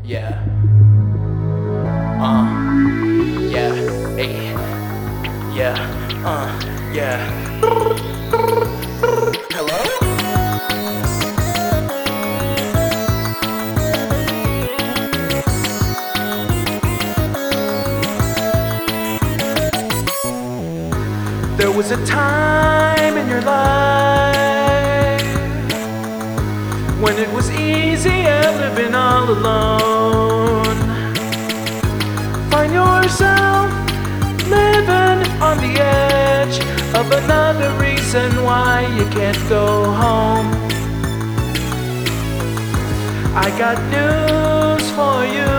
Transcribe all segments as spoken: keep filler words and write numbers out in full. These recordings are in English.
Yeah. Uh. Yeah. Hey. Yeah. Uh. Yeah. Hello? There was a time in your life when it was easier living all alone. Find yourself living on the edge of another reason why you can't go home. I got news for you.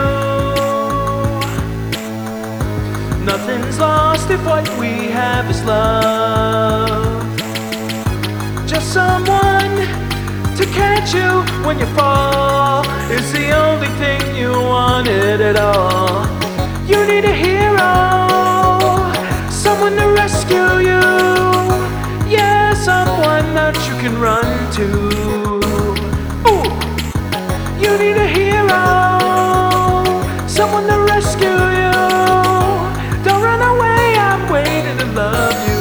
Nothing's lost if what we have is love. Just someone to catch you when you fall is the only thing you wanted at all. You need a hero, someone to rescue you. Yeah, someone that you can run to. Ooh. You need a hero, someone to rescue you. Don't run away, I'm waiting to love you.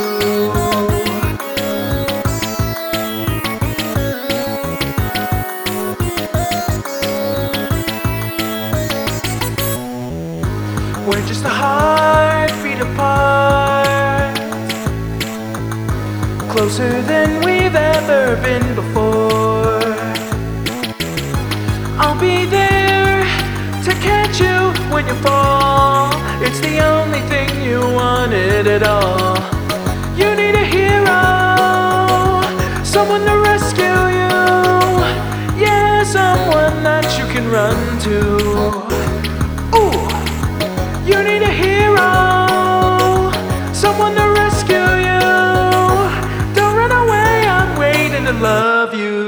We're just a heartbeat apart, closer than we've ever been before. I'll be there to catch you when you fall. It's the only thing you wanted at all. You need a hero, someone to rescue you. Yeah, someone that you can run to. Ooh. You need a hero, someone to rescue you. Don't run away, I'm waiting to love you.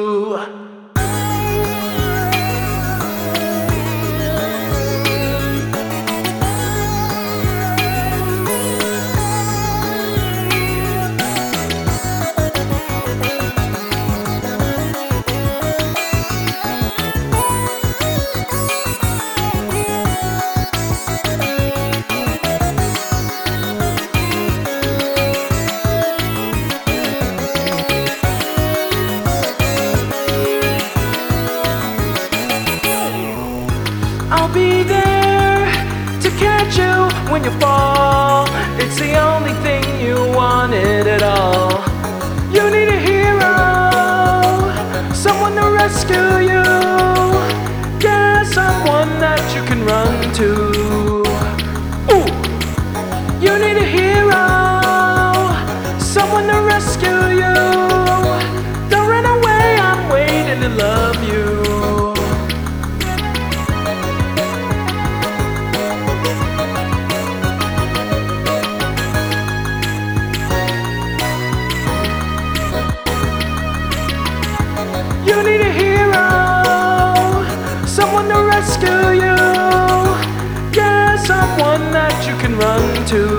I'll be there to catch you when you fall. It's the only thing you wanted at all. You need a hero, someone to rescue you. Yeah, someone that you can run to. Ooh. You need a hero, someone to rescue you. Don't run away, I'm waiting to love you. You need a hero, someone to rescue you. Yeah, someone that you can run to.